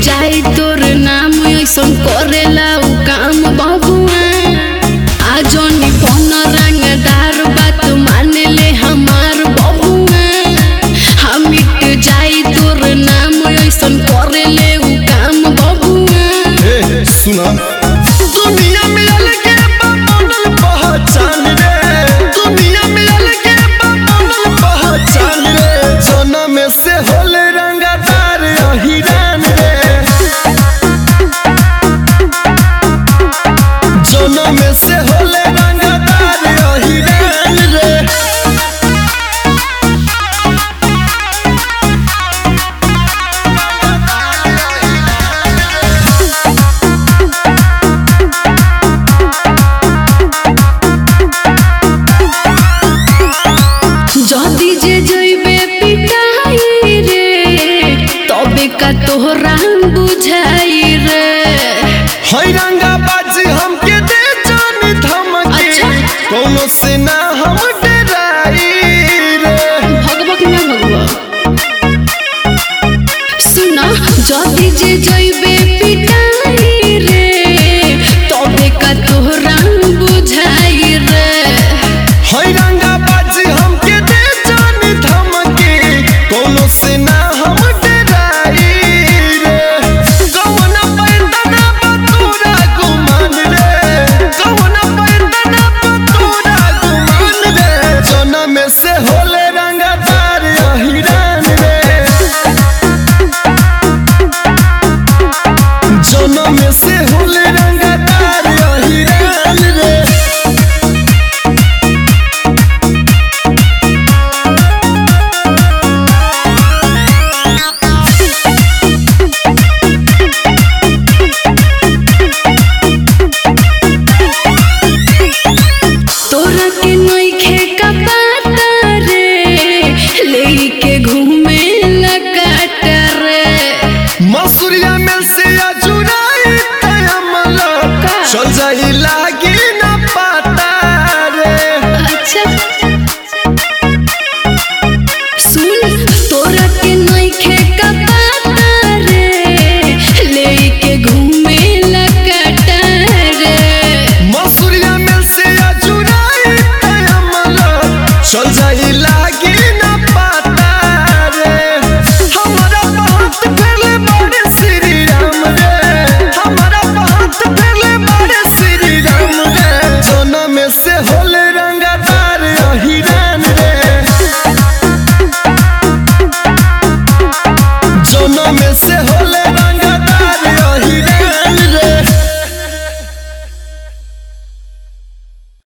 जाई तोर नाम ऐसन करेला उ काम बबुआ आजनी पन रंगदार बात माने ले हमार बबुआ हम मिट जाई तोर नाम ऐसन करेले उ काम बबुआ सुना दुनिया में अलगे बनल पहचान रे दुनिया में अलगे बनल पहचान रे जन्म से होले रंगदार हिरान रे जन्म से होले रंगदार हिरान रे जदी जे जइबे पिटाई रे तबे का तोहरा बुझाई रे हई रंगा बाजी हमके दे जानी धमकी अच्छा। कोनो से ना हम डराई रे भगवा कि ना भगवा सुना जदी जे जइबे पिटाई रे तबे का तोहरा बुझाई रे हई रंगा बाजी हमके दे जानी धमकी कोनो से ना हम डराई रे कौना पैंतना बतूरा गुमान रे कौना पैंतना बतूरा गुमान रे जन्म से होले रंगदार हिरान रे जन्म से होले रंगदार हिरान रे तोरा के नइखे का पता रे लेके घूमे लगाट रे मसूरिया में से अजुराई तयमला चल जाई लागी ना पता रे अच्छा सुन तोरा के नइखे का पता रे लेके घूमे लगाट रे मसूरिया में से अजुराई तयमला चल जाई